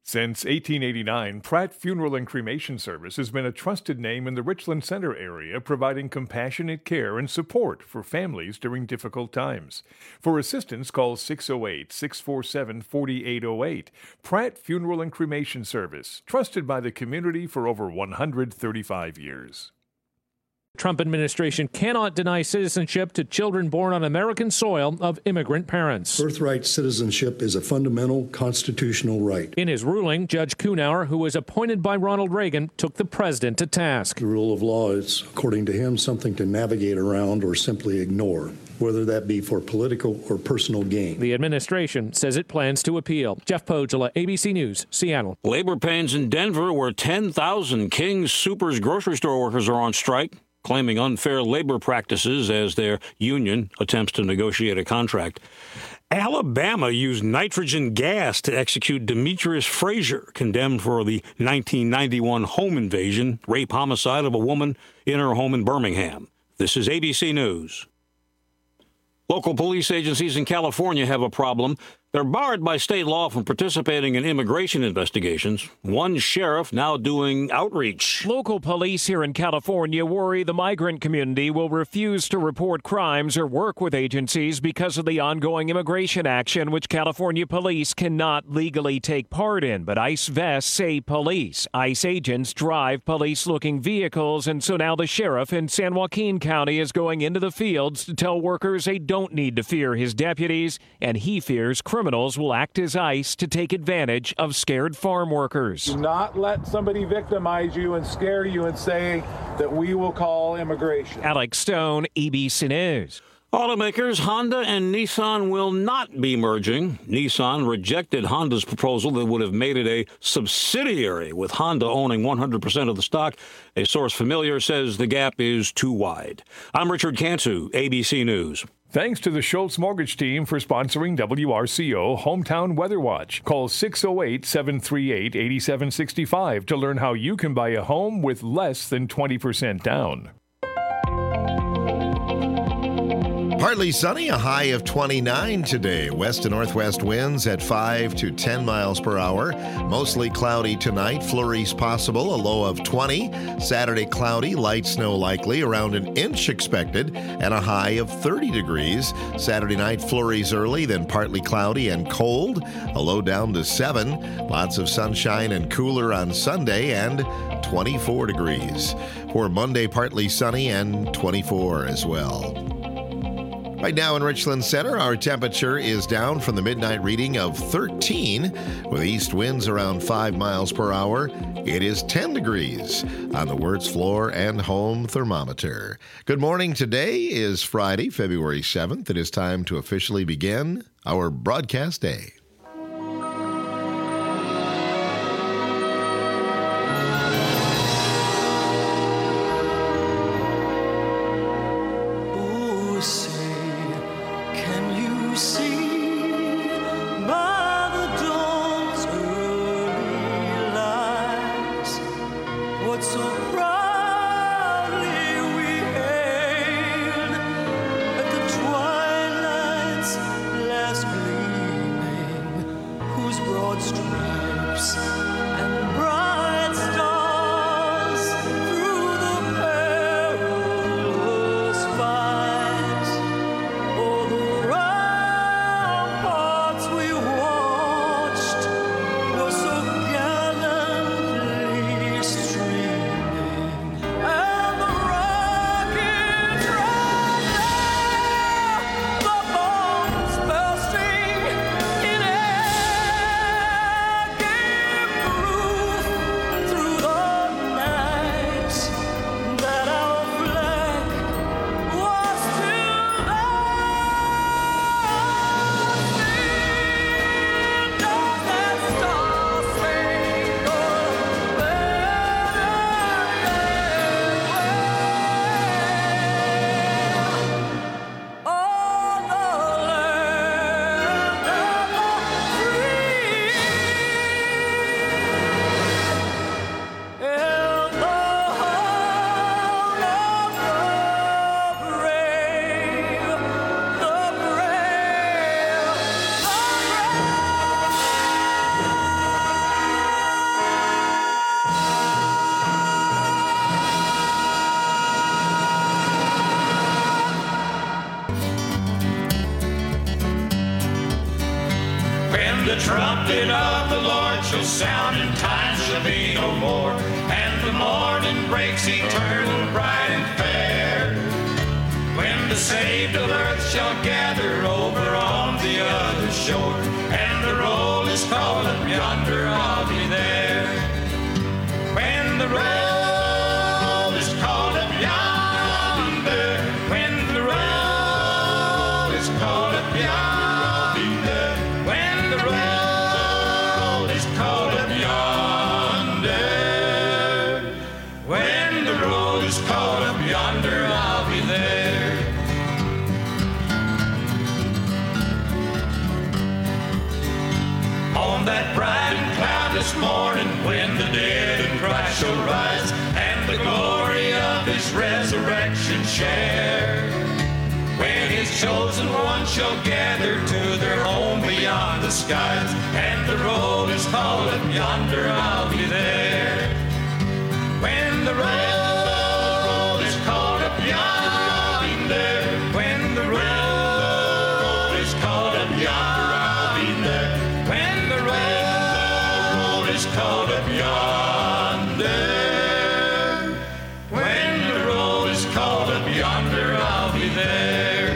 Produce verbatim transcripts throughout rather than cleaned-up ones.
Since eighteen eighty-nine, Pratt Funeral and Cremation Service has been a trusted name in the Richland Center area, providing compassionate care and support for families during difficult times. For assistance, call six oh eight, six four seven, four eight oh eight. Pratt Funeral and Cremation Service, trusted by the community for over one hundred thirty-five years. Trump administration cannot deny citizenship to children born on American soil of immigrant parents. Birthright citizenship is a fundamental constitutional right. In his ruling, Judge Kuhnauer, who was appointed by Ronald Reagan, took the president to task. The rule of law is, according to him, something to navigate around or simply ignore, whether that be for political or personal gain. The administration says it plans to appeal. Jeff Pogela, A B C News, Seattle. Labor pains in Denver, where ten thousand King's Super's grocery store workers are on strike, claiming unfair labor practices as their union attempts to negotiate a contract. Alabama used nitrogen gas to execute Demetrius Frazier, condemned for the nineteen ninety-one home invasion, rape, homicide of a woman in her home in Birmingham. This is A B C News. Local police agencies in California have a problem. They're barred by state law from participating in immigration investigations. One sheriff now doing outreach. Local police here in California worry the migrant community will refuse to report crimes or work with agencies because of the ongoing immigration action, which California police cannot legally take part in. But ICE vests say police. ICE agents drive police-looking vehicles, and so now the sheriff in San Joaquin County is going into the fields to tell workers they don't need to fear his deputies, and he fears criminals will act as ICE to take advantage of scared farm workers. Do not let somebody victimize you and scare you and say that we will call immigration. Alex Stone, A B C News. Automakers Honda and Nissan will not be merging. Nissan rejected Honda's proposal that would have made it a subsidiary, with Honda owning one hundred percent of the stock. A source familiar says the gap is too wide. I'm Richard Cantu, A B C News. Thanks to the Schultz Mortgage Team for sponsoring W R C O Hometown Weather Watch. Call six oh eight, seven three eight, eight seven six five to learn how you can buy a home with less than twenty percent down. Partly sunny, a high of twenty-nine today. West to northwest winds at five to ten miles per hour. Mostly cloudy tonight. Flurries possible, a low of twenty. Saturday cloudy, light snow likely, around an inch expected, and a high of thirty degrees. Saturday night flurries early, then partly cloudy and cold, a low down to seven. Lots of sunshine and cooler on Sunday, and twenty-four degrees. For Monday, partly sunny and twenty-four as well. Right now in Richland Center, our temperature is down from the midnight reading of thirteen, with east winds around five miles per hour. It is ten degrees on the Wirtz floor and home thermometer. Good morning. Today is Friday, February seventh. It is time to officially begin our broadcast day. sound and time shall be no more, and the morning breaks eternal, bright and fair. When the saved of earth shall gather over on the other shore, and the roll is called up yonder, I'll be there. When the roll is called up yonder, when the roll is called up yonder, when the roll is called up yonder, when the roll is called up yonder, I'll be there. On that bright and cloudless morning, when the dead in Christ shall rise, and the glory of his resurrection share, when his chosen ones shall gather to their home beyond the skies, and the roll is called up yonder, I'll be there. When the roll is called up yonder, when the roll is called up yonder, I'll be there. When the roll is called up yonder, when the roll is called up yonder, I'll be there.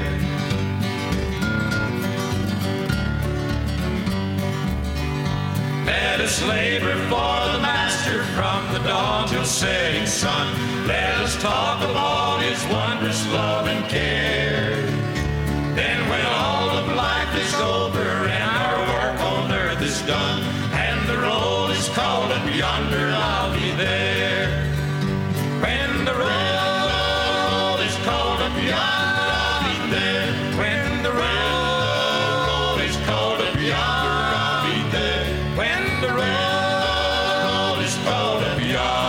Let us labor for the Master from the dawn till setting sun. Let us talk of all his wondrous love and care. Then when all of life is over and our work on earth is done, and the roll is called up yonder, I'll be there. When the roll is called up yonder, I'll be there. When the roll is called up yonder, I'll be there. When the roll is called up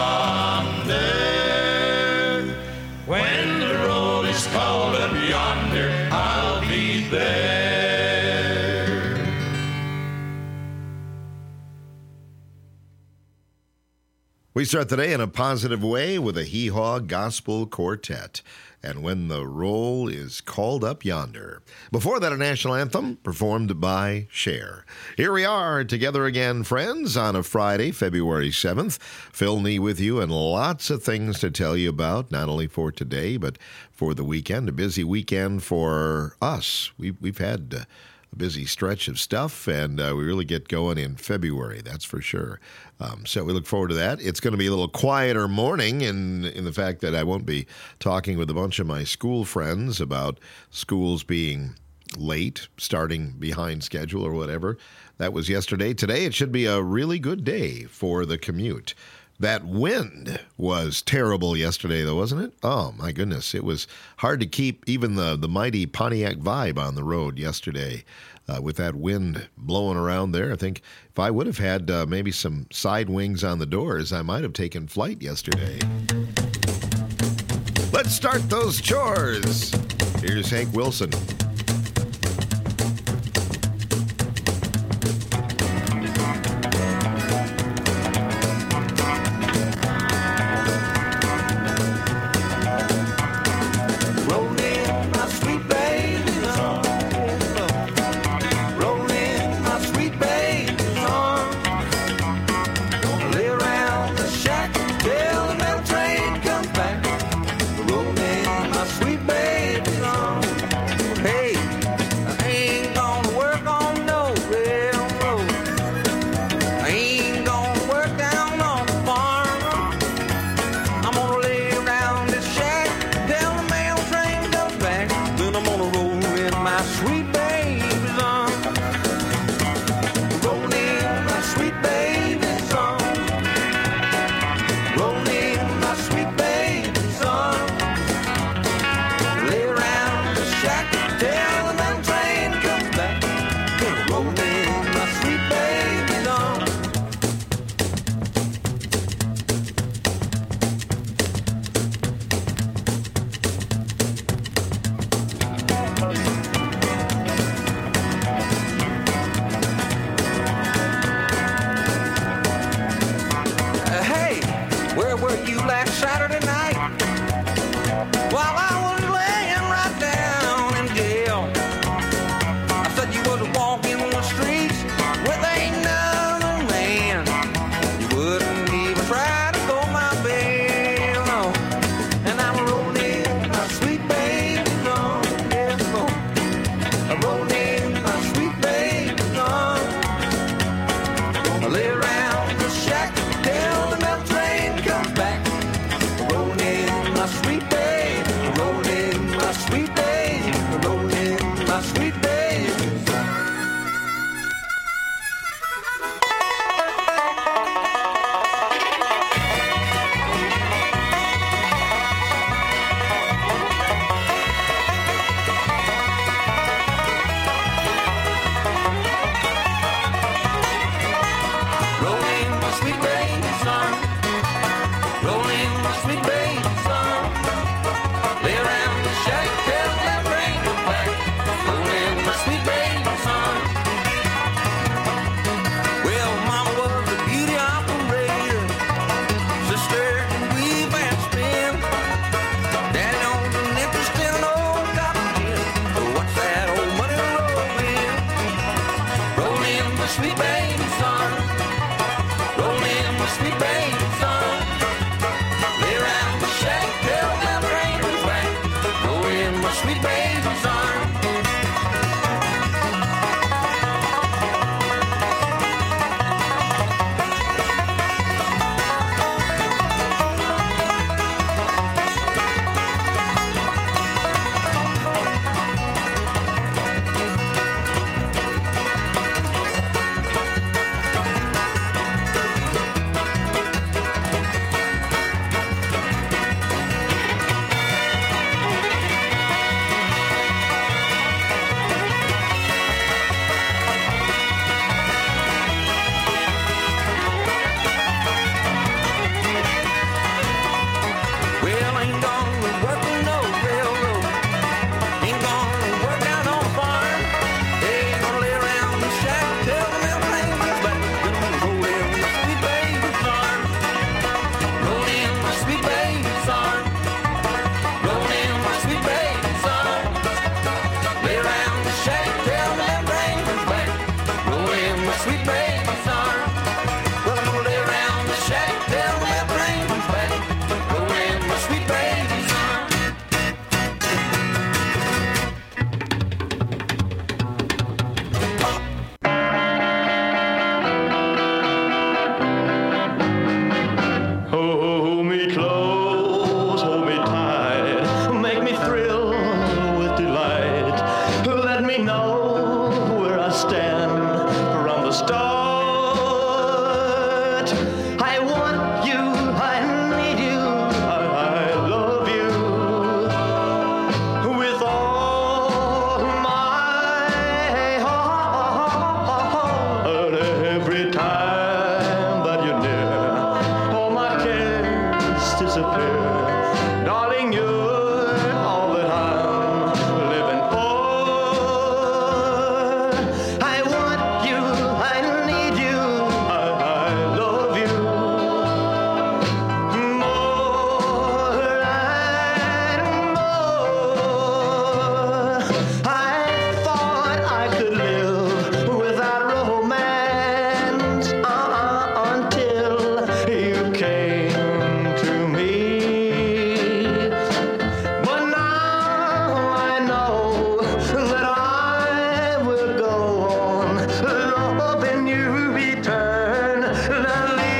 yonder, when the roll is called up yonder, I'll be there. We start the day in a positive way with a Hee-Haw Gospel Quartet, and when the roll is called up yonder. Before that, a national anthem performed by Cher. Here we are together again, friends, on a Friday, February seventh. Phil Nee with you, and lots of things to tell you about, not only for today, but for the weekend. A busy weekend for us. We've, we've had uh, a busy stretch of stuff, and uh, we really get going in February, that's for sure. Um, so we look forward to that. It's going to be a little quieter morning in in the fact that I won't be talking with a bunch of my school friends about schools being late, starting behind schedule or whatever. That was yesterday. Today it should be a really good day for the commute. That wind was terrible yesterday, though, wasn't it? Oh, my goodness. It was hard to keep even the, the mighty Pontiac Vibe on the road yesterday uh, with that wind blowing around there. I think if I would have had uh, maybe some side wings on the doors, I might have taken flight yesterday. Let's start those chores. Here's Hank Wilson. Hey, sweet baby son. Roll in, my sweet baby son. Lay around the shack till that rain comes back. Roll in, my sweet baby son. Well, mama was a beauty operator, sister can weave and spin. Daddy owns an interest in an old cotton gin. What's that old money rolling? Roll in, my sweet baby son. Roll in, my sweet baby son. Lay around the shack till that rain comes back. Roll in, my sweet baby son. Well, ain't gonna work on no railroad. Ain't gonna work out on a farm. Ain't gonna lay around the shack till the milk train comes back. Gonna roll in my sweet baby son. Roll in my sweet baby son. Roll in my sweet baby son. Lay around the shack till the milk train comes back. Roll in my sweet baby son. Well, I'm gonna lay around the shack till the milk train comes back. Roll in my sweet baby son. Hold me close, hold me tight, make me thrill with delight. Let me know where I stand from the start. I want you, I need you, I, I love you with all my heart. Every time that you're near, all my cares disappear. Darling, you're all that I'm living for. I want you, I need you, I, I love you more and more. I thought I could live without romance uh, until you came to me. But now I know that I will go on loving you eternally.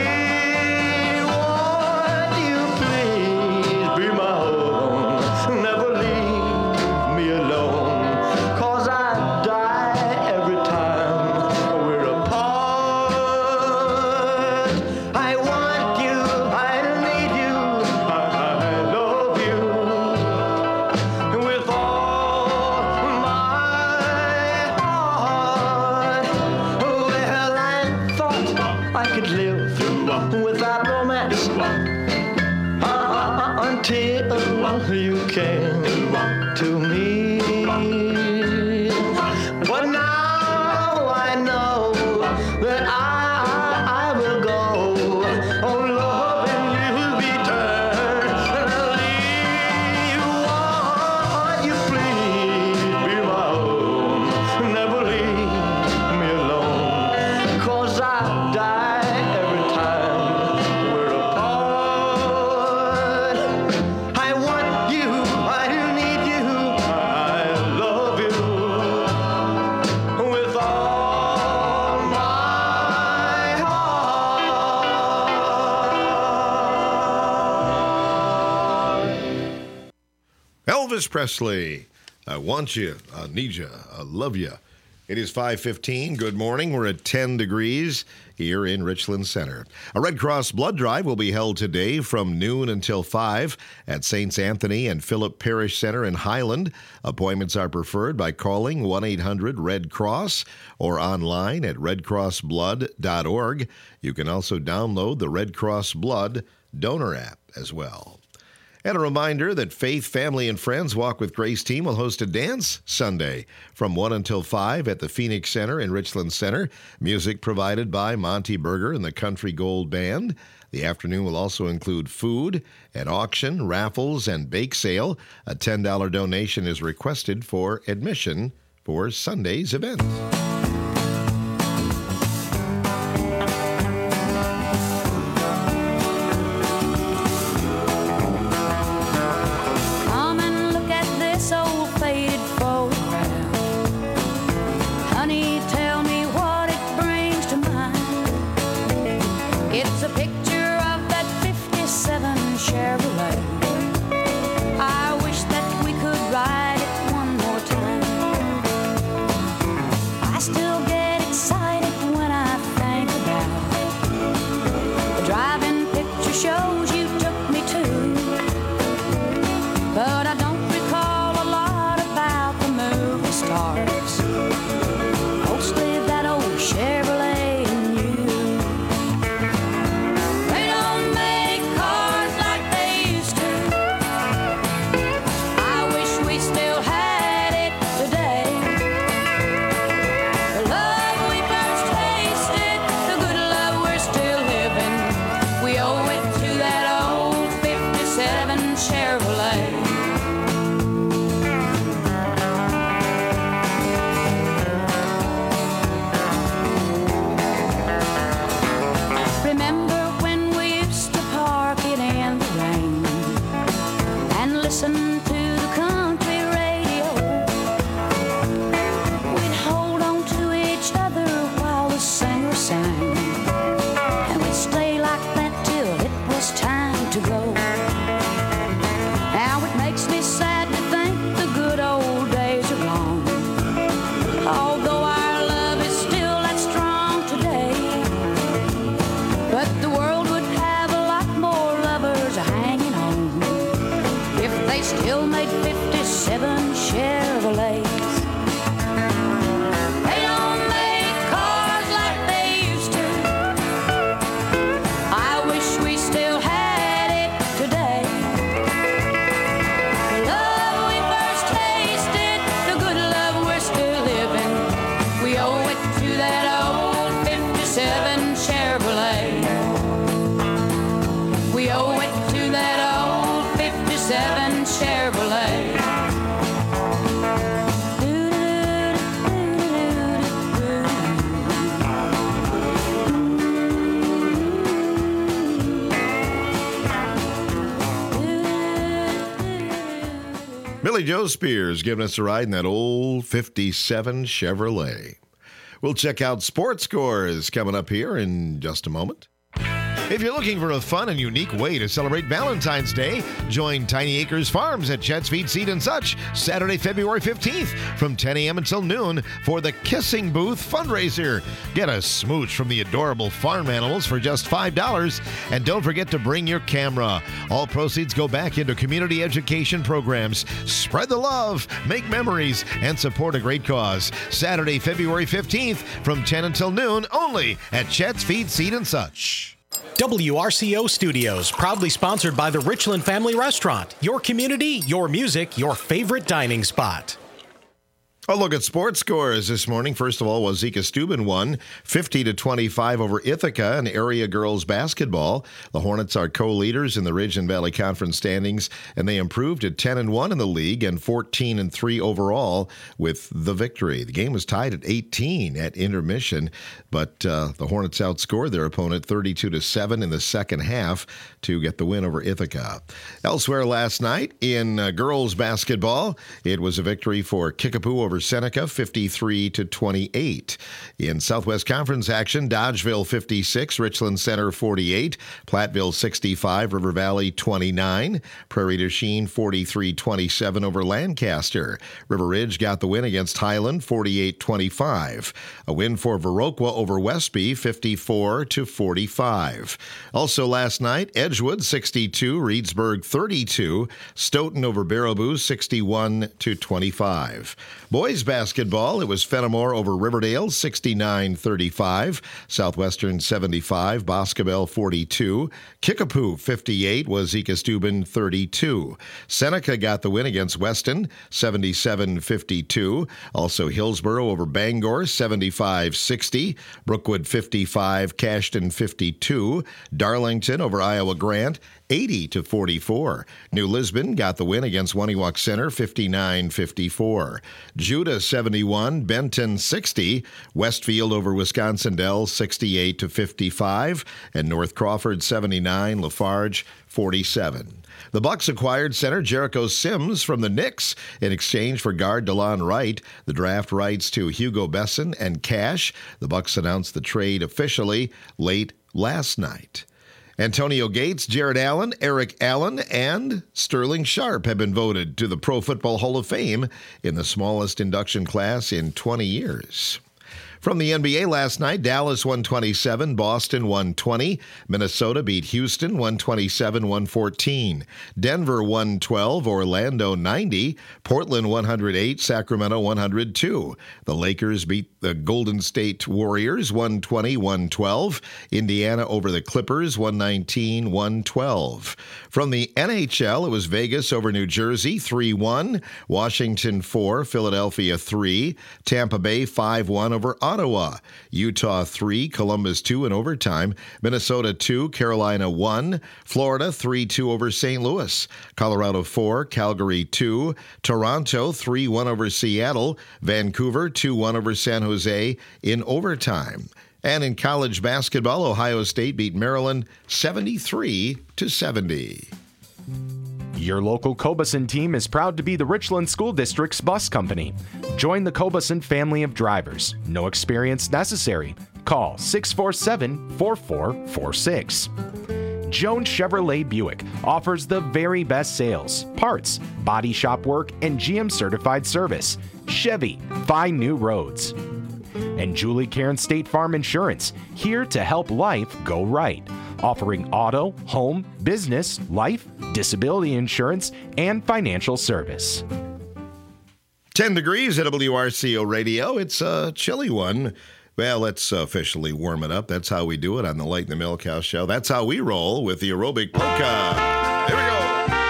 Won't you please be my own? Never leave me alone, 'cause I die every time we're apart. I want you, I need you, I, I love you with all my heart. Well, I thought I could live without romance uh, until you came to me. But now I know that I, I will go on loving you eternally. Won't you please be my own? Never leave me alone, 'cause I die every time we're apart. I want you, I need you, I love you with all my heart. Elvis Presley, I want you, I need you, I love you It is five fifteen. Good morning. We're at ten degrees here in Richland Center. A Red Cross blood drive will be held today from noon until five at Saints Anthony and Philip Parish Center in Highland. Appointments are preferred by calling one eight hundred red cross or online at red cross blood dot org. You can also download the Red Cross Blood Donor app as well. And a reminder that Faith, Family, and Friends Walk with Grace team will host a dance Sunday from one until five at the Phoenix Center in Richland Center. Music provided by Monty Berger and the Country Gold Band. The afternoon will also include food, an auction, raffles, and bake sale. A ten dollars donation is requested for admission for Sunday's event. Billy Joe Spears giving us a ride in that old fifty-seven Chevrolet. We'll check out sports scores coming up here in just a moment. If you're looking for a fun and unique way to celebrate Valentine's Day, join Tiny Acres Farms at Chet's Feed Seed and Such Saturday, February fifteenth from ten a.m. until noon for the Kissing Booth fundraiser. Get a smooch from the adorable farm animals for just five dollars. And don't forget to bring your camera. All proceeds go back into community education programs. Spread the love, make memories, and support a great cause. Saturday, February fifteenth from ten until noon only at Chet's Feed Seed and Such. W R C O Studios, proudly sponsored by the Richland Family Restaurant. Your community, your music, your favorite dining spot. A look at sports scores this morning. First of all, Wazeeka Steuben won fifty to twenty-five over Ithaca in area girls basketball. The Hornets are co-leaders in the Ridge and Valley Conference standings, and they improved to ten and one in the league and fourteen and three overall with the victory. The game was tied at eighteen at intermission, but uh, the Hornets outscored their opponent thirty-two to seven in the second half to get the win over Ithaca. Elsewhere last night in uh, girls basketball, it was a victory for Kickapoo over over Seneca, fifty-three to twenty-eight. In Southwest Conference action, Dodgeville fifty-six, Richland Center forty-eight, Platteville sixty-five, River Valley twenty-nine, Prairie du Chien forty-three twenty-seven over Lancaster. River Ridge got the win against Highland, forty-eight twenty-five. A win for Viroqua over Westby, fifty-four to forty-five. Also last night, Edgewood sixty-two, Reedsburg thirty-two, Stoughton over Baraboo sixty-one to twenty-five. Boys basketball, it was Fenimore over Riverdale sixty-nine thirty-five, Southwestern seventy-five, Boscobel forty-two, Kickapoo fifty-eight was Ekastuben thirty-two. Seneca got the win against Weston seventy-seven fifty-two. Also Hillsborough over Bangor seventy-five sixty, Brookwood fifty-five, Cashton fifty-two, Darlington over Iowa Grant eighty to forty-four. New Lisbon got the win against Waniwak Center fifty-nine fifty-four. Judah seventy-one, Benton sixty, Westfield over Wisconsin-Dell sixty-eight to fifty-five, and North Crawford seventy-nine, Lafarge forty-seven. The Bucks acquired center Jericho Sims from the Knicks in exchange for guard DeLon Wright. The draft rights to Hugo Besson and cash. The Bucks announced the trade officially late last night. Antonio Gates, Jared Allen, Eric Allen, and Sterling Sharp have been voted to the Pro Football Hall of Fame in the smallest induction class in twenty years. From the N B A last night, Dallas one twenty-seven, Boston one twenty, Minnesota beat Houston one twenty-seven one fourteen, Denver one twelve, Orlando ninety, Portland one oh eight, Sacramento one oh two. The Lakers beat the Golden State Warriors one twenty one twelve, Indiana over the Clippers one nineteen one twelve. From the N H L, it was Vegas over New Jersey three one, Washington four, Philadelphia three, Tampa Bay five one over Ottawa, Utah three, Columbus two in overtime, Minnesota two, Carolina one, Florida three two over Saint Louis, Colorado four, Calgary two, Toronto three one over Seattle, Vancouver two one over San Jose in overtime. And in college basketball, Ohio State beat Maryland seventy-three to seventy. Your local Cobeson team is proud to be the Richland School District's bus company. Join the Cobeson family of drivers. No experience necessary. Call six four seven, four four four six. Jones Chevrolet Buick offers the very best sales, parts, body shop work, and G M certified service. Chevy, find new roads. And Julie Cairn State Farm Insurance, here to help life go right. Offering auto, home, business, life, disability insurance, and financial service. ten degrees at W R C O Radio. It's a chilly one. Well, let's officially warm it up. That's how we do it on the Light in the Milk House show. That's how we roll with the aerobic polka. Here we go.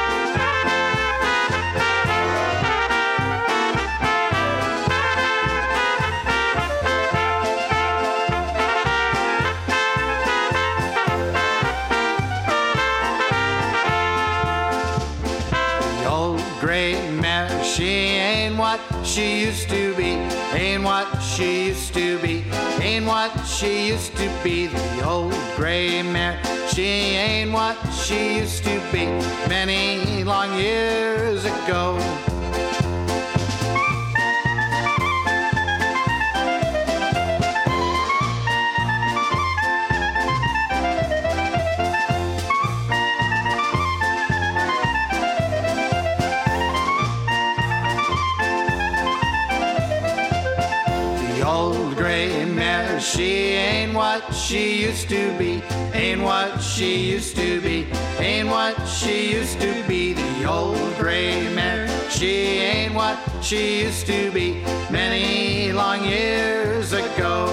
She used to be, ain't what she used to be, ain't what she used to be. The old gray mare, she ain't what she used to be many long years ago. She ain't what she used to be, ain't what she used to be, ain't what she used to be. The old gray mare, she ain't what she used to be many long years ago.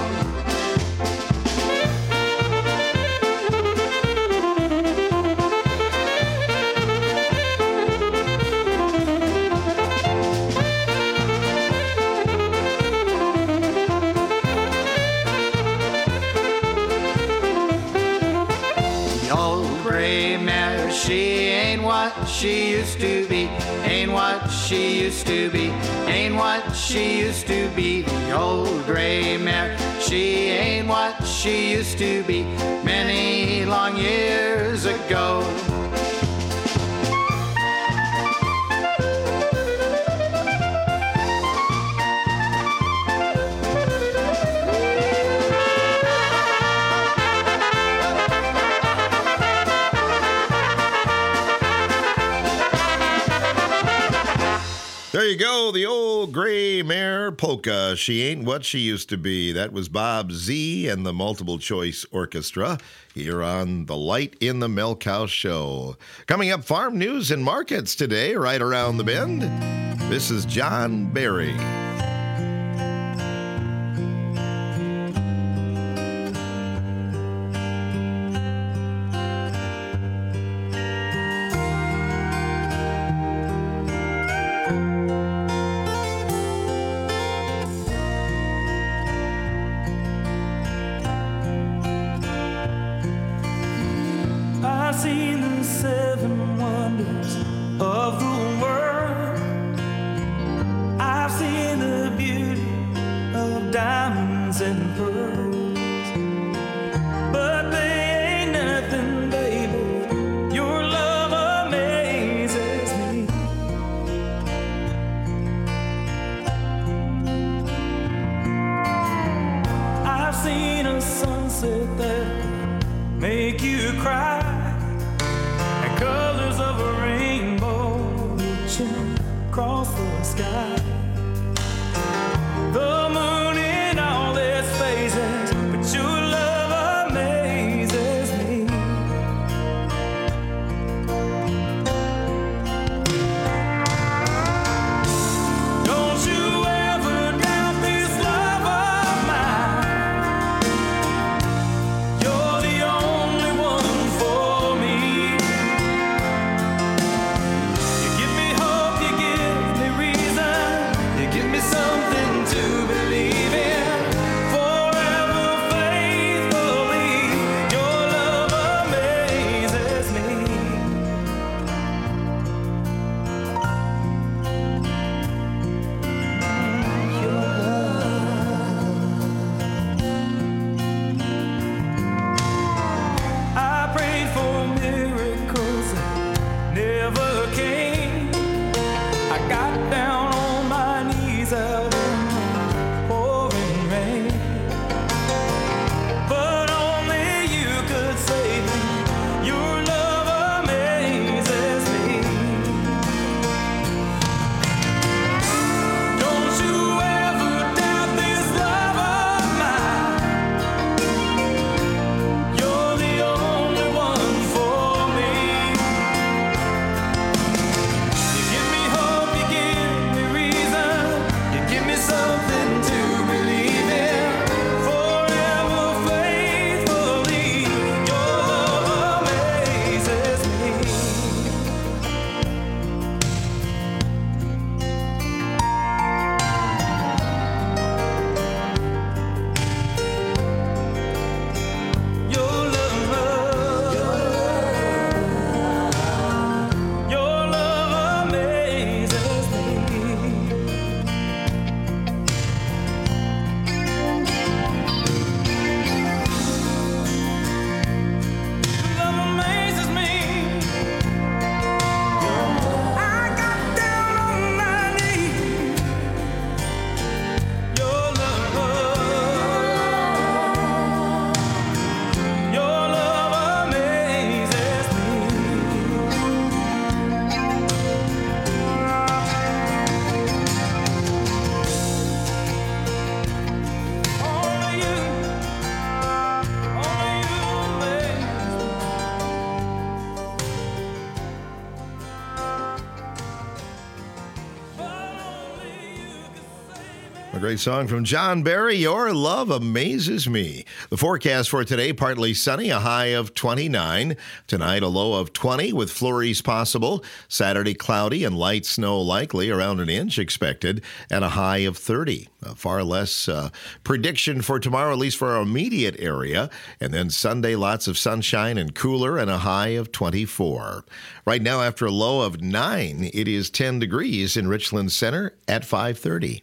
She used to be, ain't what she used to be, ain't what she used to be. The old gray mare, she ain't what she used to be many long years ago. you go. The old gray mare polka. She ain't what she used to be. That was Bob Z and the Multiple Choice Orchestra here on the Light in the Milk House Show. Coming up, farm news and markets today, right around the bend. This is John Barry. A great song from John Barry, Your Love Amazes Me. The forecast for today, partly sunny, a high of twenty-nine. Tonight, a low of twenty with flurries possible. Saturday, cloudy and light snow likely, around an inch expected, and a high of thirty. A far less uh, prediction for tomorrow, at least for our immediate area. And then Sunday, lots of sunshine and cooler, and a high of twenty-four. Right now, after a low of nine, it is ten degrees in Richland Center at five thirty.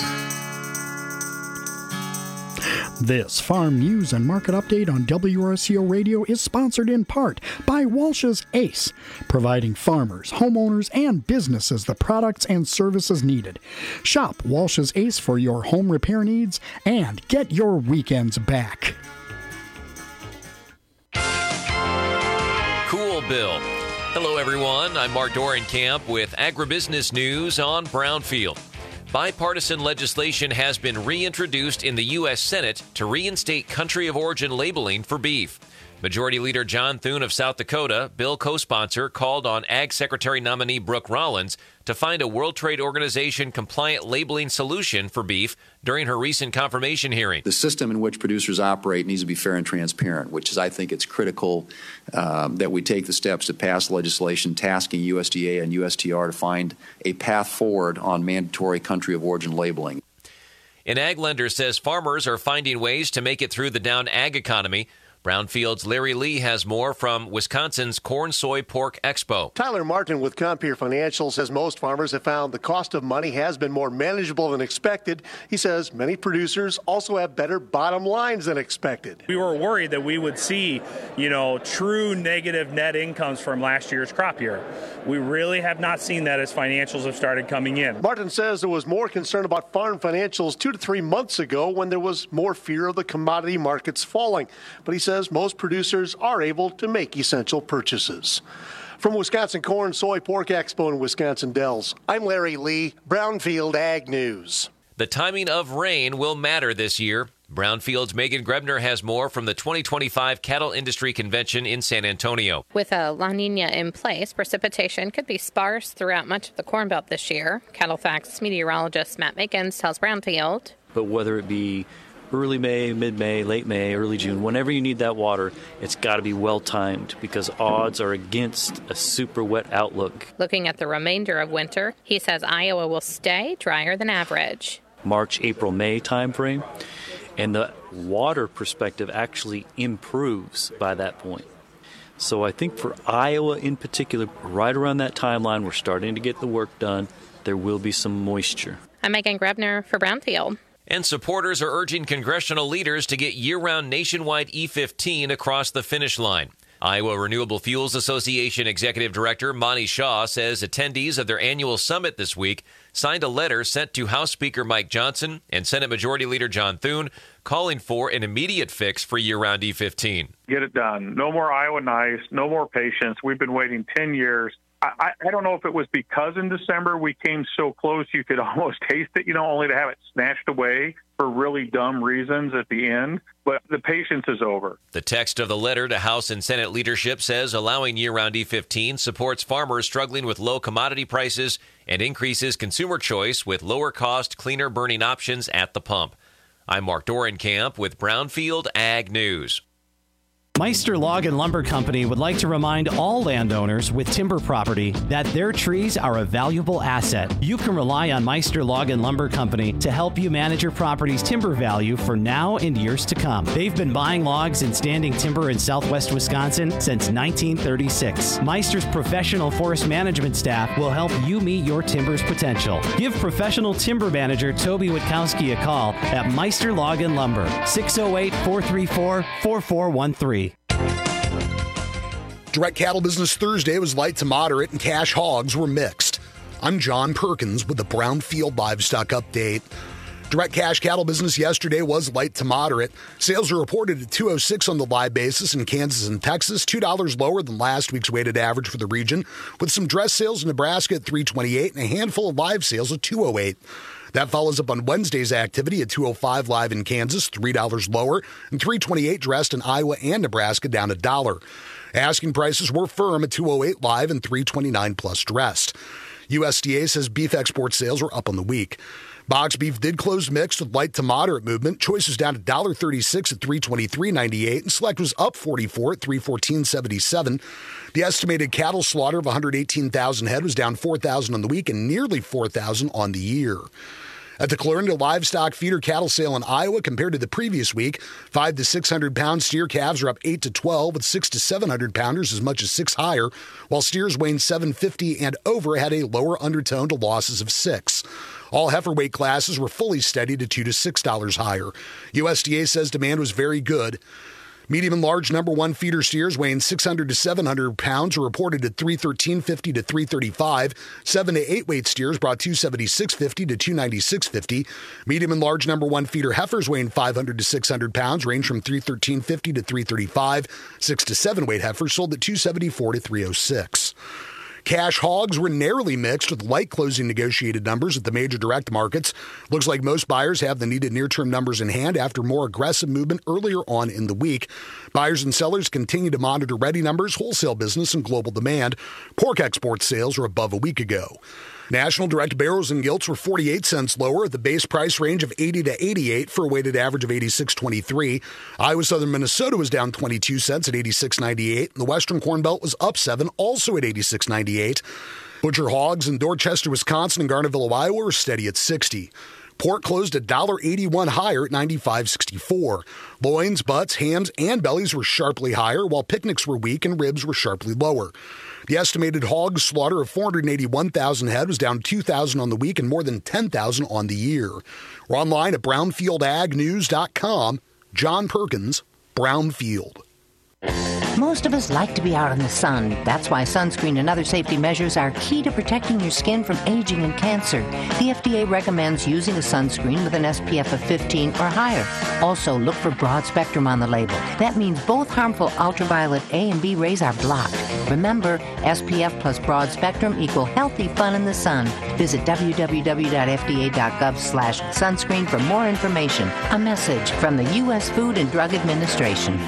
This farm news and market update on W R C O Radio is sponsored in part by Walsh's Ace, providing farmers, homeowners, and businesses the products and services needed. Shop Walsh's Ace for your home repair needs and get your weekends back. Cool Bill. Hello, everyone. I'm Mark Dorenkamp with Agribusiness News on Brownfield. Bipartisan legislation has been reintroduced in the U S Senate to reinstate country of origin labeling for beef. Majority Leader John Thune of South Dakota, bill co-sponsor, called on Ag Secretary nominee Brooke Rollins to find a World Trade Organization compliant labeling solution for beef during her recent confirmation hearing. The system in which producers operate needs to be fair and transparent, which is, I think, it's critical um, that we take the steps to pass legislation tasking U S D A and U S T R to find a path forward on mandatory country of origin labeling. An ag lender says farmers are finding ways to make it through the down ag economy. Brownfield's Larry Lee has more from Wisconsin's Corn, Soy, Pork Expo. Tyler Martin with Compeer Financial says most farmers have found the cost of money has been more manageable than expected. He says many producers also have better bottom lines than expected. We were worried that we would see, you know, true negative net incomes from last year's crop year. We really have not seen that as financials have started coming in. Martin says there was more concern about farm financials two to three months ago when there was more fear of the commodity markets falling. But he says most producers are able to make essential purchases. From Wisconsin Corn, Soy, Pork Expo in Wisconsin Dells, I'm Larry Lee, Brownfield Ag News. The timing of rain will matter this year. Brownfield's Megan Grebner has more from the twenty twenty-five Cattle Industry Convention in San Antonio. With a La Nina in place, precipitation could be sparse throughout much of the Corn Belt this year. CattleFacts meteorologist Matt Mickens tells Brownfield. But whether it be early May, mid-May, late May, early June, whenever you need that water, it's got to be well-timed because odds are against a super wet outlook. Looking at the remainder of winter, he says Iowa will stay drier than average. March, April, May timeframe, and the water perspective actually improves by that point. So I think for Iowa in particular, right around that timeline, we're starting to get the work done. There will be some moisture. I'm Megan Grebner for Brownfield. And supporters are urging congressional leaders to get year-round nationwide E fifteen across the finish line. Iowa Renewable Fuels Association Executive Director Monty Shaw says attendees of their annual summit this week signed a letter sent to House Speaker Mike Johnson and Senate Majority Leader John Thune calling for an immediate fix for year-round E fifteen. Get it done. No more Iowa Nice, no more patience. We've been waiting ten years. I, I don't know if it was because in December we came so close you could almost taste it, you know, only to have it snatched away for really dumb reasons at the end. But the patience is over. The text of the letter to House and Senate leadership says allowing year-round E fifteen supports farmers struggling with low commodity prices and increases consumer choice with lower-cost, cleaner-burning options at the pump. I'm Mark Dorenkamp with Brownfield Ag News. Meister Log and Lumber Company would like to remind all landowners with timber property that their trees are a valuable asset. You can rely on Meister Log and Lumber Company to help you manage your property's timber value for now and years to come. They've been buying logs and standing timber in southwest Wisconsin since nineteen thirty-six. Meister's professional forest management staff will help you meet your timber's potential. Give professional timber manager Toby Witkowski a call at Meister Log and Lumber, six oh eight, four three four, four four one three. Direct Cattle Business Thursday was light to moderate and cash hogs were mixed. I'm John Perkins with the Brownfield Livestock Update. Direct cash cattle business yesterday was light to moderate. Sales are reported at two oh six on the live basis in Kansas and Texas, two dollars lower than last week's weighted average for the region, with some dress sales in Nebraska at three twenty-eight and a handful of live sales at two oh eight. That follows up on Wednesday's activity at two oh five live in Kansas, three dollars lower, and three twenty-eight dressed in Iowa and Nebraska down a dollar. Asking prices were firm at two oh eight live and three twenty-nine plus dressed. U S D A says beef export sales were up on the week. Box beef did close mixed with light to moderate movement. Choice was down to one dollar thirty-six at three twenty-three ninety-eight, and select was up forty-four at three fourteen seventy-seven. The estimated cattle slaughter of one hundred eighteen thousand head was down four thousand on the week and nearly four thousand on the year. At the Clarinda Livestock Feeder Cattle Sale in Iowa, compared to the previous week, five to six hundred pound steer calves are up eight to twelve, with six to seven hundred pounders as much as six higher, while steers weighing seven fifty and over had a lower undertone to losses of six. All heifer weight classes were fully steady to two to six dollars higher. U S D A says demand was very good. Medium and large number one feeder steers weighing six hundred to seven hundred pounds are reported at three thirteen fifty to three thirty-five. Seven to eight weight steers brought two seventy-six fifty to two ninety-six fifty. Medium and large number one feeder heifers weighing five hundred to six hundred pounds range from three thirteen fifty to three thirty-five. Six to seven weight heifers sold at two seventy-four to three oh six. Cash hogs were narrowly mixed with light closing negotiated numbers at the major direct markets. Looks like most buyers have the needed near-term numbers in hand after more aggressive movement earlier on in the week. Buyers and sellers continue to monitor ready numbers, wholesale business, and global demand. Pork export sales are above a week ago. National direct barrels and gilts were forty-eight cents lower at the base price range of eighty to eighty-eight for a weighted average of eighty-six twenty-three. Iowa Southern Minnesota was down twenty-two cents at eighty-six ninety-eight, and the Western Corn Belt was up seven, also at eighty-six ninety-eight. Butcher hogs in Dorchester, Wisconsin, and Garnaville, Iowa were steady at sixty. Pork closed a one dollar eighty-one higher at ninety-five sixty-four. Loins, butts, hams, and bellies were sharply higher, while picnics were weak and ribs were sharply lower. The estimated hog slaughter of four hundred eighty-one thousand head was down two thousand on the week and more than ten thousand on the year. We're online at brownfield ag news dot com. John Perkins, Brownfield. Most of us like to be out in the sun. That's why sunscreen and other safety measures are key to protecting your skin from aging and cancer. The F D A recommends using a sunscreen with an S P F of fifteen or higher. Also, look for broad spectrum on the label. That means both harmful ultraviolet A and B rays are blocked. Remember, S P F plus broad spectrum equal healthy fun in the sun. Visit w w w dot f d a dot gov slash sunscreen for more information. A message from the U S Food and Drug Administration.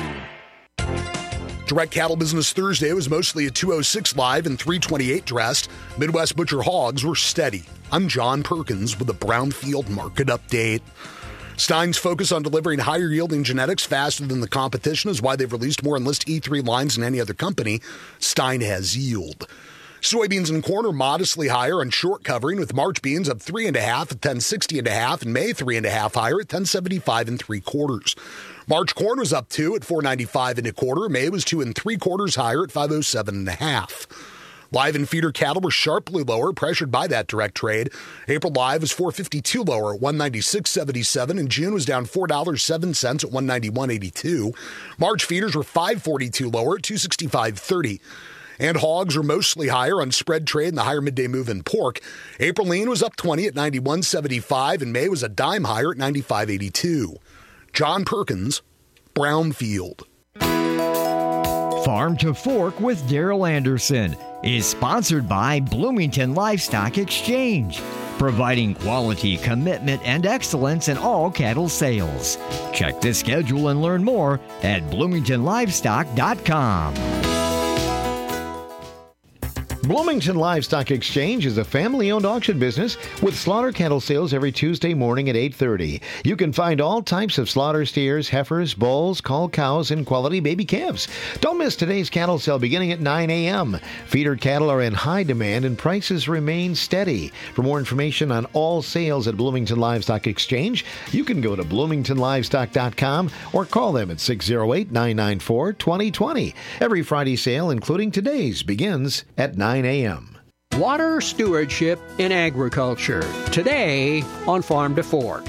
Direct Cattle Business Thursday was mostly at two oh six live and three twenty-eight dressed. Midwest Butcher hogs were steady. I'm John Perkins with a Brownfield Market Update. Stein's focus on delivering higher yielding genetics faster than the competition is why they've released more Enlist E three lines than any other company. Stein has yield. Soybeans and corn are modestly higher on short covering, with March beans up three and a half at ten sixty and a half, and May three and a half higher at ten seventy-five and three quarters. March corn was up two at four ninety-five and a quarter. May was two and three quarters higher at five oh seven and a half. Live and feeder cattle were sharply lower, pressured by that direct trade. April live was four fifty-two lower at one ninety-six seventy-seven, and June was down four dollars and seven cents at one ninety-one eighty-two. March feeders were five forty-two lower at two sixty-five thirty. And hogs were mostly higher on spread trade and the higher midday move in pork. April lean was up twenty at ninety-one seventy-five, and May was a dime higher at ninety-five eighty-two. John Perkins, Brownfield. Farm to Fork with Daryl Anderson is sponsored by Bloomington Livestock Exchange, providing quality, commitment, and excellence in all cattle sales. Check the schedule and learn more at bloomington livestock dot com. Bloomington Livestock Exchange is a family-owned auction business with slaughter cattle sales every Tuesday morning at eight thirty. You can find all types of slaughter steers, heifers, bulls, cull cows, and quality baby calves. Don't miss today's cattle sale beginning at nine a.m. Feeder cattle are in high demand and prices remain steady. For more information on all sales at Bloomington Livestock Exchange, you can go to bloomington livestock dot com or call them at six oh eight, nine nine four, two oh two oh. Every Friday sale, including today's, begins at nine a.m. Water stewardship in agriculture. Today on Farm to Fork.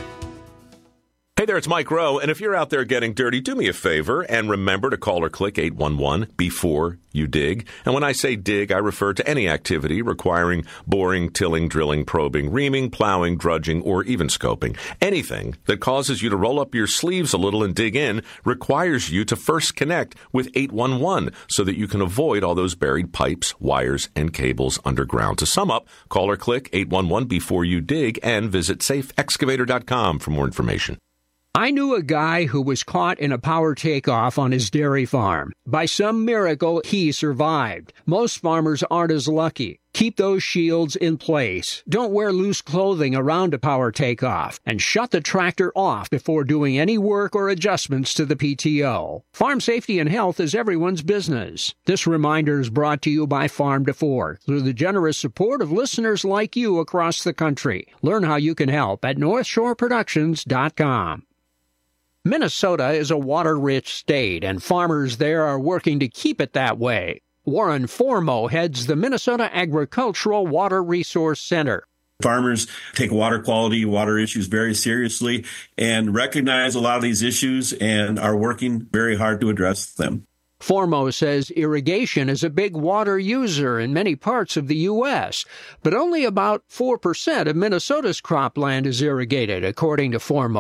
Hey there, it's Mike Rowe, and if you're out there getting dirty, do me a favor and remember to call or click eight one one before you dig. And when I say dig, I refer to any activity requiring boring, tilling, drilling, probing, reaming, plowing, drudging, or even scoping. Anything that causes you to roll up your sleeves a little and dig in requires you to first connect with eight one one so that you can avoid all those buried pipes, wires, and cables underground. To sum up, call or click eight one one before you dig and visit safe excavator dot com for more information. I knew a guy who was caught in a power takeoff on his dairy farm. By some miracle, he survived. Most farmers aren't as lucky. Keep those shields in place. Don't wear loose clothing around a power takeoff. And shut the tractor off before doing any work or adjustments to the P T O. Farm safety and health is everyone's business. This reminder is brought to you by Farm to Fork through the generous support of listeners like you across the country. Learn how you can help at north shore productions dot com. Minnesota is a water-rich state, and farmers there are working to keep it that way. Warren Formo heads the Minnesota Agricultural Water Resource Center. Farmers take water quality, water issues very seriously and recognize a lot of these issues and are working very hard to address them. Formo says irrigation is a big water user in many parts of the U S, but only about four percent of Minnesota's cropland is irrigated, according to Formo.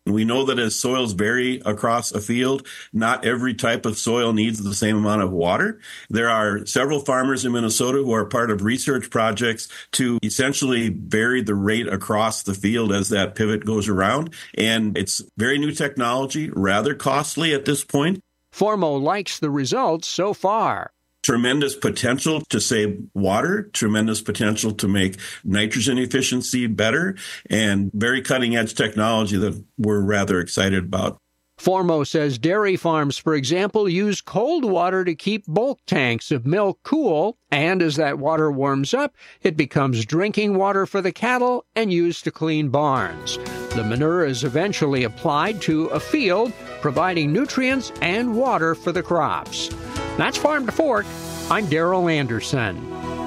We know that as soils vary across a field, not every type of soil needs the same amount of water. There are several farmers in Minnesota who are part of research projects to essentially vary the rate across the field as that pivot goes around. And it's very new technology, rather costly at this point. Formo likes the results so far. Tremendous potential to save water, tremendous potential to make nitrogen efficiency better, and very cutting-edge technology that we're rather excited about. Formo says dairy farms, for example, use cold water to keep bulk tanks of milk cool, and as that water warms up, it becomes drinking water for the cattle and used to clean barns. The manure is eventually applied to a field, providing nutrients and water for the crops. That's Farm to Fork. I'm Daryl Anderson.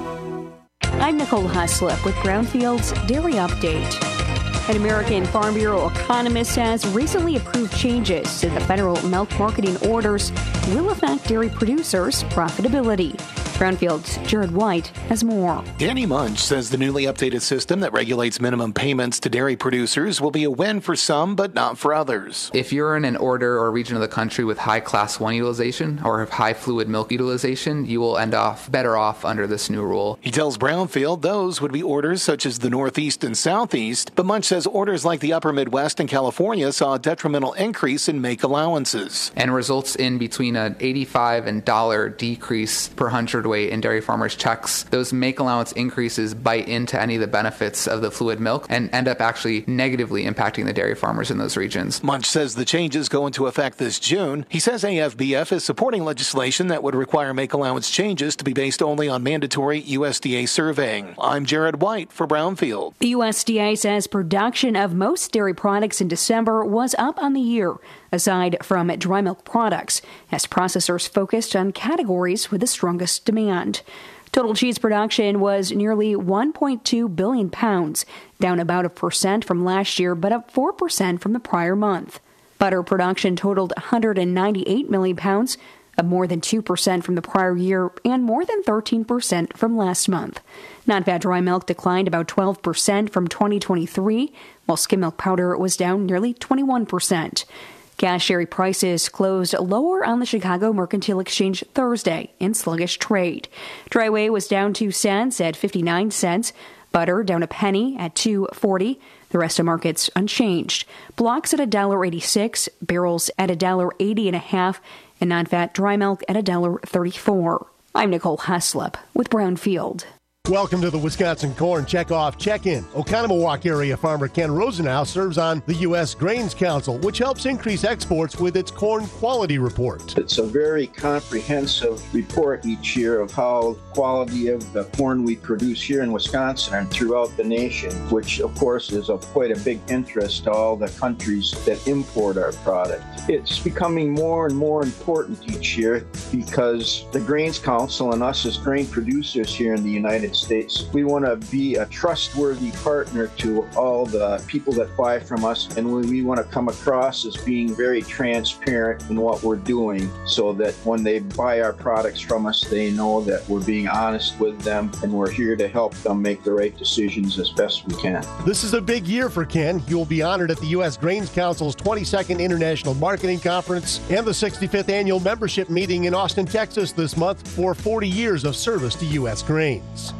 I'm Nicole Huslip with Brownfield's Dairy Update. An American Farm Bureau economist says recently approved changes to the federal milk marketing orders will affect dairy producers' profitability. Brownfield's Jared White has more. Danny Munch says the newly updated system that regulates minimum payments to dairy producers will be a win for some, but not for others. If you're in an order or region of the country with high class one utilization or high fluid milk utilization, you will end off better off under this new rule. He tells Brownfield those would be orders such as the Northeast and Southeast, but Munch says orders like the Upper Midwest and California saw a detrimental increase in make allowances. And results in between an eighty-five and one dollar decrease per hundredweight in dairy farmers' checks. Those make allowance increases bite into any of the benefits of the fluid milk and end up actually negatively impacting the dairy farmers in those regions. Munch says the changes go into effect this June. He says A F B F is supporting legislation that would require make allowance changes to be based only on mandatory U S D A surveying. I'm Jared White for Brownfield. The U S D A says production of most dairy products in December was up on the year, aside from dry milk products, as processors focused on categories with the strongest demand. Total cheese production was nearly one point two billion pounds, down about a percent from last year, but up four percent from the prior month. Butter production totaled one hundred ninety-eight million pounds, up more than two percent from the prior year and more than thirteen percent from last month. Non-fat dry milk declined about twelve percent from twenty twenty-three, while skim milk powder was down nearly twenty-one percent. Cash dairy prices closed lower on the Chicago Mercantile Exchange Thursday in sluggish trade. Dry whey was down two cents at fifty-nine cents. Butter down a penny at two forty. The rest of markets unchanged. Blocks at one dollar eighty-six, barrels at one dollar eighty and a half, and non-fat dry milk at one dollar thirty-four. I'm Nicole Huslip with Brownfield. Welcome to the Wisconsin Corn Checkoff Check-In. Oconomowoc area farmer Ken Rosenau serves on the U S Grains Council, which helps increase exports with its corn quality report. It's a very comprehensive report each year of how quality of the corn we produce here in Wisconsin and throughout the nation, which of course is of quite a big interest to all the countries that import our product. It's becoming more and more important each year because the Grains Council and us as grain producers here in the United States, we want to be a trustworthy partner to all the people that buy from us, and we want to come across as being very transparent in what we're doing so that when they buy our products from us, they know that we're being honest with them and we're here to help them make the right decisions as best we can. This is a big year for Ken. He will be honored at the U S Grains Council's twenty-second International Marketing Conference and the sixty-fifth Annual Membership Meeting in Austin, Texas this month for forty years of service to U S Grains.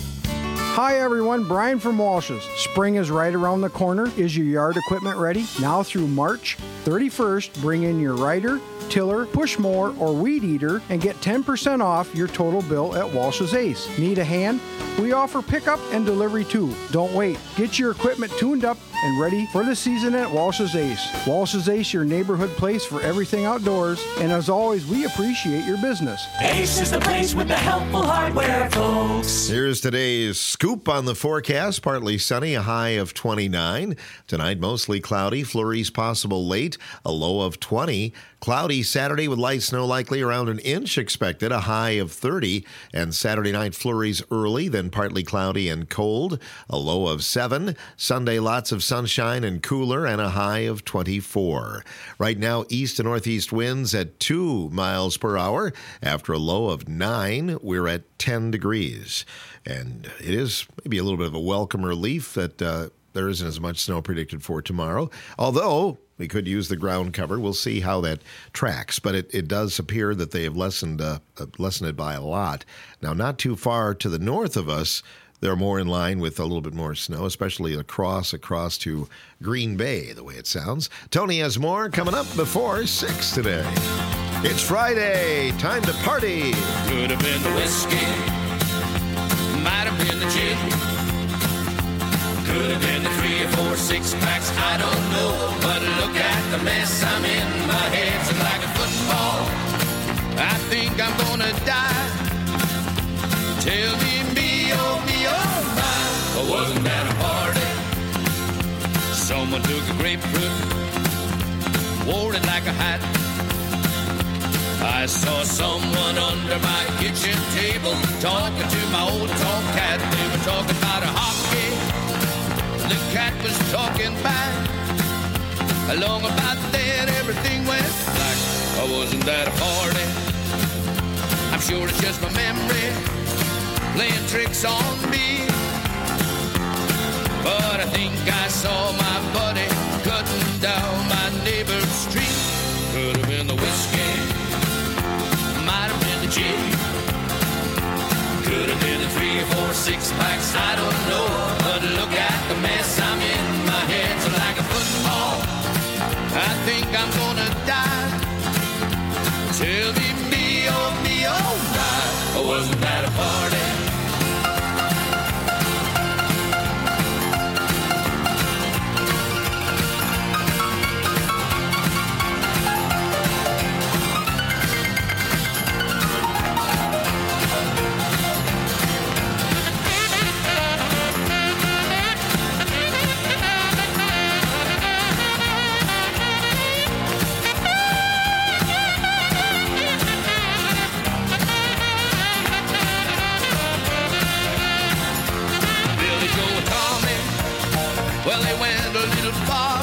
Hi everyone, Brian from Walsh's. Spring is right around the corner. Is your yard equipment ready? Now through March thirty-first, bring in your rider, tiller, push mower, or weed eater and get ten percent off your total bill at Walsh's Ace. Need a hand? We offer pickup and delivery too. Don't wait. Get your equipment tuned up and ready for the season at Walsh's Ace. Walsh's Ace, your neighborhood place for everything outdoors. And as always, we appreciate your business. Ace is the place with the helpful hardware, folks. Here's today's scoop on the forecast. Partly sunny, a high of twenty-nine. Tonight, mostly cloudy. Flurries possible late, a low of twenty. Cloudy Saturday with light snow likely around an inch expected, a high of thirty. And Saturday night flurries early, then partly cloudy and cold, a low of seven. Sunday, lots of sunshine and cooler, and a high of twenty-four. Right now, east to northeast winds at two miles per hour. After a low of nine, we're at ten degrees. And it is maybe a little bit of a welcome relief that uh, there isn't as much snow predicted for tomorrow. Although, We could use the ground cover. We'll see how that tracks, but it, it does appear that they have lessened uh, lessened it by a lot. Now, not too far to the north of us, they're more in line with a little bit more snow, especially across across to Green Bay, the way it sounds. Tony has more coming up before six today. It's Friday. Time to party. Could have been the whiskey. Might have been the gin. Could have been the three or four six packs. I don't know. But look at the mess I'm in. My head's like a football. I think I'm gonna die. Tell me, me, oh, me, oh, my. Wasn't that a party? Someone took a grapefruit, wore it like a hat. I saw someone under my kitchen table talking to my old tall cat. They were talking about a hockey. The cat was talking back. Along about then, everything went black. Oh, wasn't that a party? I'm sure it's just my memory playing tricks on me. But I think I saw my buddy cutting down my neighbor's street. Could have been the whiskey, might have been the gin. Could have been the three or four six packs, I don't know. But look at the mess I'm in. My head's like a football. I think I'm gonna die. Tell me, me, oh, me, oh, my. Wasn't that a party? Well, they went a little far.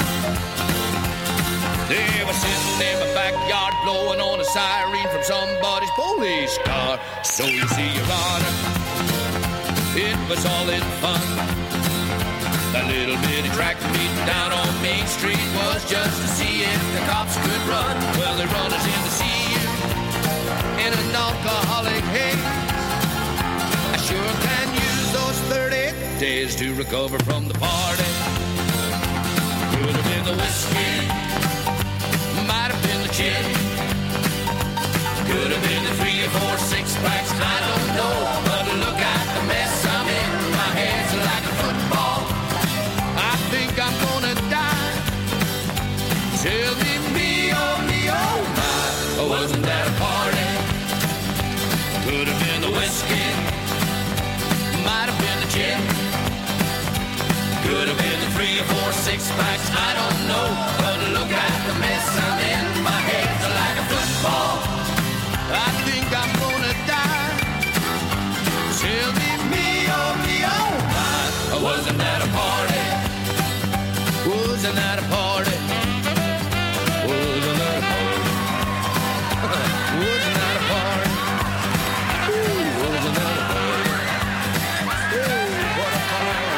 They were sitting in my backyard blowing on a siren from somebody's police car. So you see, Your Honor, it was all in fun. That little bitty track meet down on Main Street was just to see if the cops could run. Well, they run us in to see you in an alcoholic haze. I sure can use those thirty days to recover from the party. Could have been the whiskey, might have been the gin. Could have been the three or four six packs, I don't know. But look at the mess I'm in. My head's like a football. I think I'm gonna die. Tell me, me, oh, me, oh, my. Wasn't that a party? Could have been the whiskey, might have been the gin. Could have been the three or four six packs, I don't know. But look at the mess I'm in. My head's like a football. I think I'm gonna die. Tell me, me, oh, me, oh, my. Wasn't that a party? Wasn't that a party? Wasn't that a party? Wasn't that a party? Ooh, wasn't that a party? Ooh, what a party.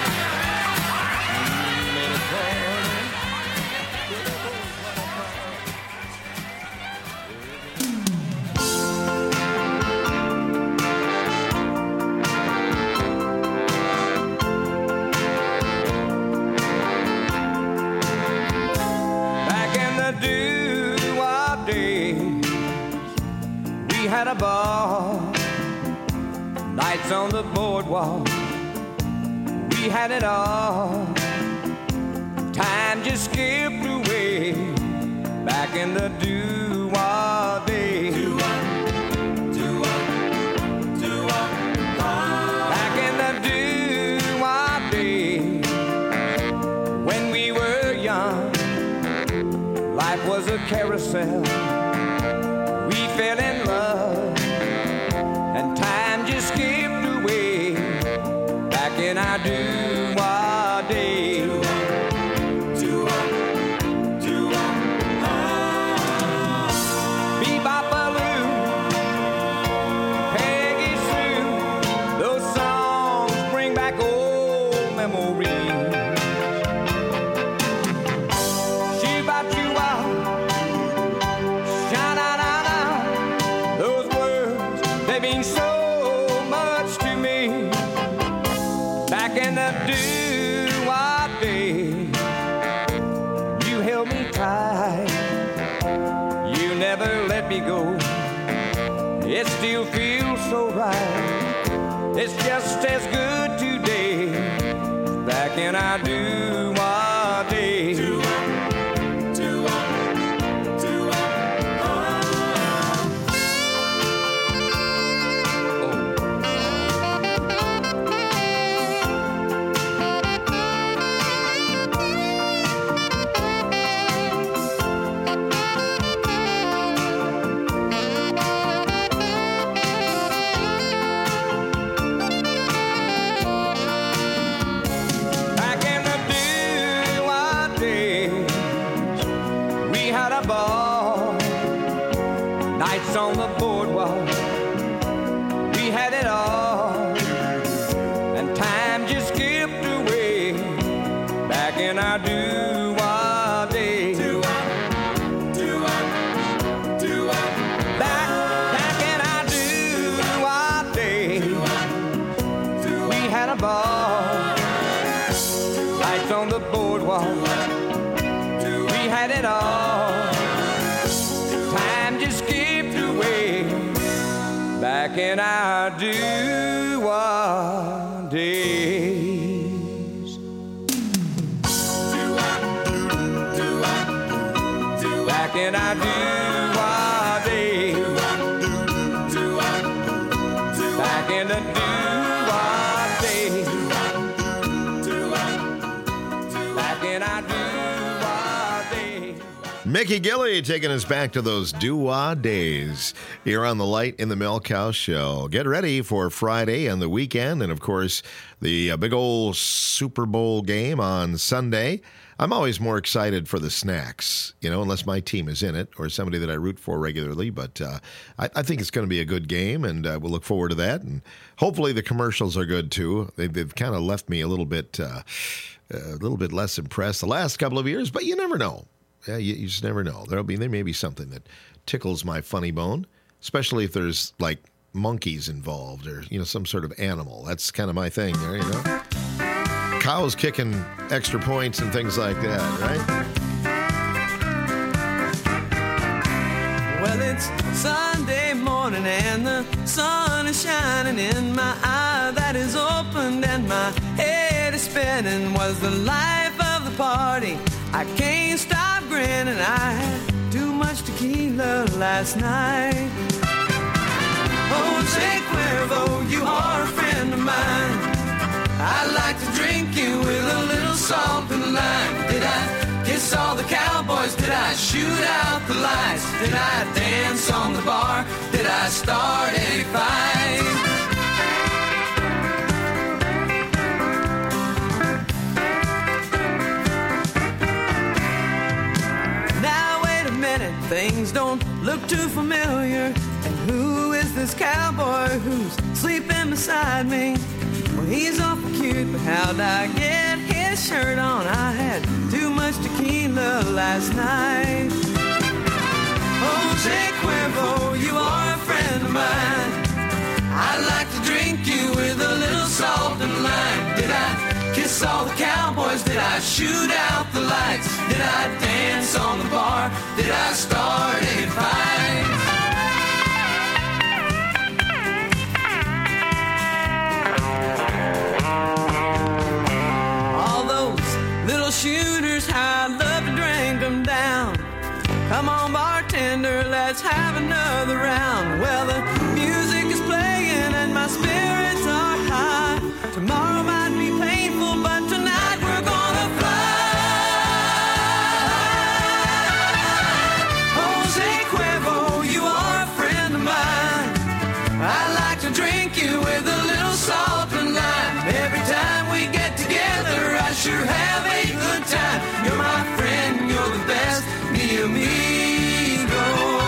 Had a bar, lights on the boardwalk, we had it all. Time just skipped away back in the doo-wah days. Back in the doo-wah days, when we were young, life was a carousel. We fell in love, and time just skipped away back in our doo-wah days. Bebop-a-loo, Peggy Sue, those songs bring back old memories. She bought you they mean so much to me. Back in the doo-wop days, you held me tight. You never let me go. It still feels so right. It's just as good today as back in our doo-wop days. On the boardwalk, we had it all, and time just skipped away back in our doo-wop days. Doo-wop, doo-wop, doo-wop. Back, back in our doo-wop days, we had a ball. Lights on the boardwalk, we had it all. Time just skipped away back in our doo-wop days. Doo-wop, doo-wop, doo-wop. Back in our doo-wop days. Doo-wop, doo-wop, doo-wop. Back in the doo-wop days. Doo-wop, doo-wop, back in our doo-wop days. Mickey Gilley taking us back to those doo-wah days here on the Light in the Milk House Show. Get ready for Friday and the weekend, and of course, the uh, big old Super Bowl game on Sunday. I'm always more excited for the snacks, you know, unless my team is in it or somebody that I root for regularly. But uh, I, I think it's going to be a good game, and uh, we'll look forward to that. And hopefully the commercials are good, too. They've, they've kind of left me a little bit, uh, a little bit less impressed the last couple of years, but you never know. Yeah, you, you just never know. There'll be there may be something that tickles my funny bone, especially if there's like monkeys involved or you know some sort of animal. That's kind of my thing there, you know. Cows kicking extra points and things like that, right? Well, it's Sunday morning and the sun is shining in my eye that is opened and my head is spinning. Was the life of the party? I can't stop grinning. I had too much tequila last night. Jose Cuervo, you are a friend of mine. I'd like to drink you with a little salt and lime. Did I kiss all the cowboys? Did I shoot out the lights? Did I dance on the bar? Did I start a fight? Things don't look too familiar. And who is this cowboy who's sleeping beside me? Well, he's awful cute, but how'd I get his shirt on? I had too much tequila last night. Jose Cuervo, you are a friend of mine. I'd like to drink you with a little salt and lime. Did I kiss all the cowboys? Did I shoot out the lights? Did I dance on the bar? Did I start a fight? All those little shooters, how I'd love to drink them down. Come on, bartender, let's have another round. Well, the music is playing and my spirits are high. Tomorrow might be painful, but tonight we're gonna fly. Jose Cuervo, you are a friend of mine. I'd like to drink you with a little salt and lime. Every time we get together, I sure have a good time. You're my friend, you're the best, mi amigo.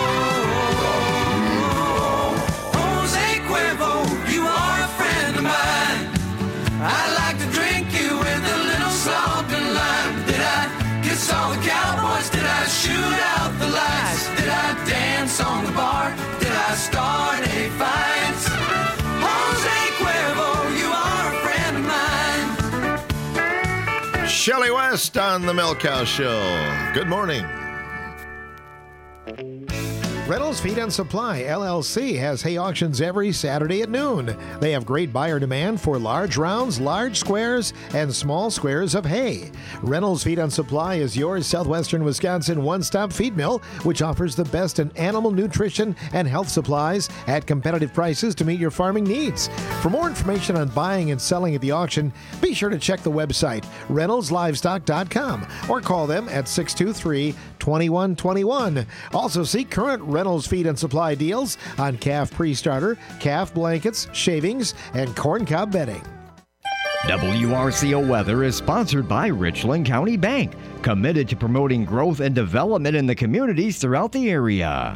Jose Cuervo, you are a friend of mine. I'd like to drink you with a little salt and lime. Did I kiss all the cowboys? Did I shoot out the lights? Did I dance on the bar? Did I start a fight? Shelley West on the Milk House Show. Good morning. Reynolds Feed and Supply, L L C, has hay auctions every Saturday at noon. They have great buyer demand for large rounds, large squares, and small squares of hay. Reynolds Feed and Supply is your southwestern Wisconsin one-stop feed mill, which offers the best in animal nutrition and health supplies at competitive prices to meet your farming needs. For more information on buying and selling at the auction, be sure to check the website, reynolds livestock dot com, or call them at six two three, two one two one. Also see current Reynolds Feed and Supply deals on calf pre-starter, calf blankets, shavings, and corn cob bedding. W R C O Weather is sponsored by Richland County Bank, committed to promoting growth and development in the communities throughout the area.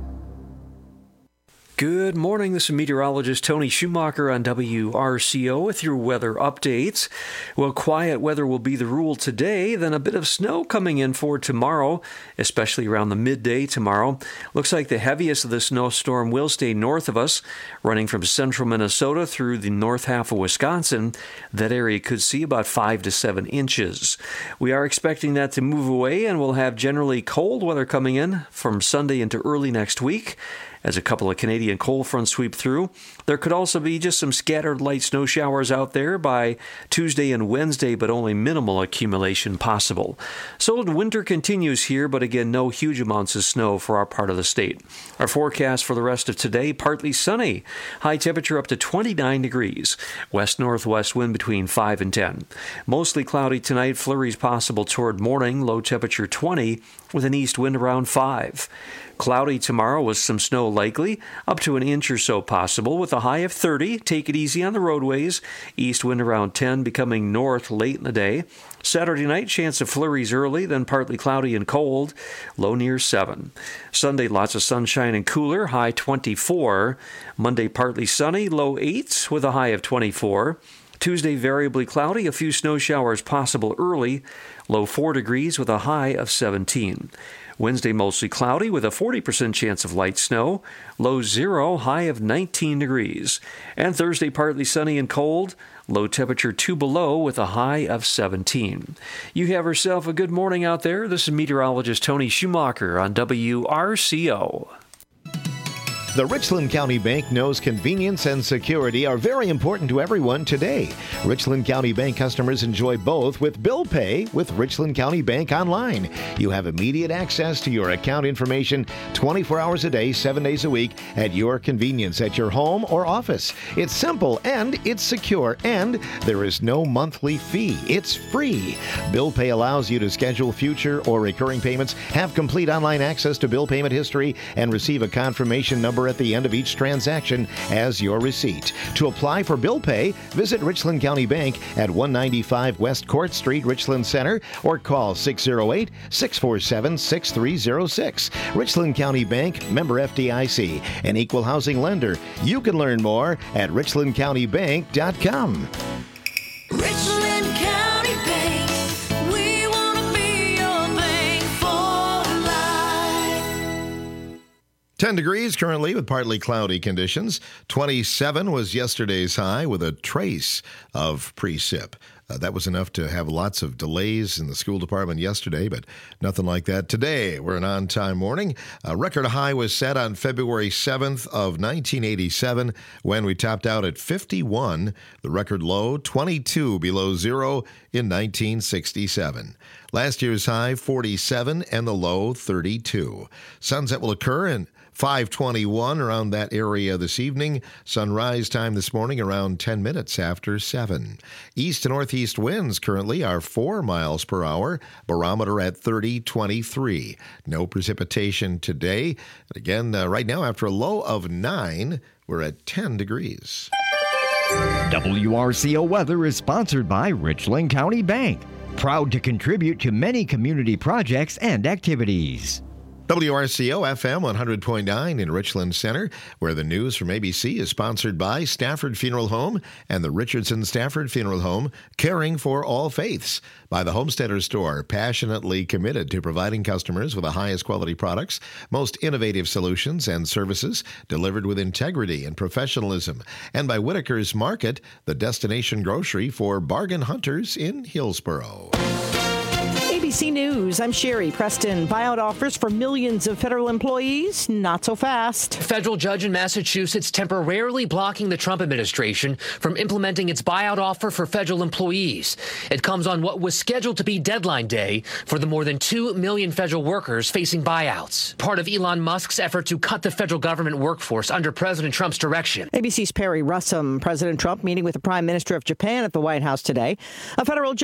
Good morning. This is meteorologist Tony Schumacher on W R C O with your weather updates. Well, quiet weather will be the rule today, then a bit of snow coming in for tomorrow, especially around the midday tomorrow. Looks like the heaviest of the snowstorm will stay north of us, running from central Minnesota through the north half of Wisconsin. That area could see about five to seven inches. We are expecting that to move away, and we'll have generally cold weather coming in from Sunday into early next week. As a couple of Canadian cold fronts sweep through, there could also be just some scattered light snow showers out there by Tuesday and Wednesday, but only minimal accumulation possible. So winter continues here, but again, no huge amounts of snow for our part of the state. Our forecast for the rest of today, partly sunny. High temperature up to twenty-nine degrees. West-northwest wind between five and ten. Mostly cloudy tonight, flurries possible toward morning, low temperature twenty, with an east wind around five. Cloudy tomorrow with some snow likely, up to an inch or so possible with a high of thirty. Take it easy on the roadways. East wind around ten, becoming north late in the day. Saturday night, chance of flurries early, then partly cloudy and cold, low near seven. Sunday, lots of sunshine and cooler, high twenty-four. Monday, partly sunny, low eight with a high of twenty-four. Tuesday, variably cloudy, a few snow showers possible early, low four degrees with a high of seventeen. Wednesday, mostly cloudy with a forty percent chance of light snow, low zero, high of nineteen degrees. And Thursday, partly sunny and cold, low temperature two below with a high of seventeen. You have yourself a good morning out there. This is meteorologist Tony Schumacher on W R C O. The Richland County Bank knows convenience and security are very important to everyone today. Richland County Bank customers enjoy both with bill pay with Richland County Bank Online. You have immediate access to your account information twenty-four hours a day, seven days a week at your convenience at your home or office. It's simple and it's secure, and there is no monthly fee. It's free. Bill pay allows you to schedule future or recurring payments, have complete online access to bill payment history, and receive a confirmation number at the end of each transaction as your receipt. To apply for bill pay, visit Richland County Bank at one ninety-five West Court Street, Richland Center, or call six oh eight, six four seven, six three oh six. Richland County Bank, member F D I C, an equal housing lender. You can learn more at richland county bank dot com. Richland County Bank, we want to be your bank for life. ten degrees currently with partly cloudy conditions. twenty-seven was yesterday's high with a trace of precip. Uh, that was enough to have lots of delays in the school department yesterday, but nothing like that today. We're an on-time morning. A record high was set on February seventh of nineteen eighty-seven when we topped out at fifty-one. The record low, twenty-two below zero in nineteen sixty-seven. Last year's high, forty-seven, and the low, thirty-two. Sunset will occur in five twenty-one around that area this evening. Sunrise time this morning around ten minutes after seven. East to northeast winds currently are four miles per hour. Barometer at thirty twenty-three. No precipitation today. Again, uh, right now after a low of nine, we're at ten degrees. W R C O Weather is sponsored by Richland County Bank, proud to contribute to many community projects and activities. W R C O F M one hundred point nine in Richland Center, where the news from A B C is sponsored by Stafford Funeral Home and the Richardson Stafford Funeral Home, caring for all faiths. By the Homesteader Store, passionately committed to providing customers with the highest quality products, most innovative solutions and services delivered with integrity and professionalism. And by Whitaker's Market, the destination grocery for bargain hunters in Hillsboro. A B C News, I'm Sherry Preston. Buyout offers for millions of federal employees, not so fast. A federal judge in Massachusetts temporarily blocking the Trump administration from implementing its buyout offer for federal employees. It comes on what was scheduled to be deadline day for the more than two million federal workers facing buyouts, part of Elon Musk's effort to cut the federal government workforce under President Trump's direction. A B C's Perry Russum. President Trump meeting with the Prime Minister of Japan at the White House today. A federal judge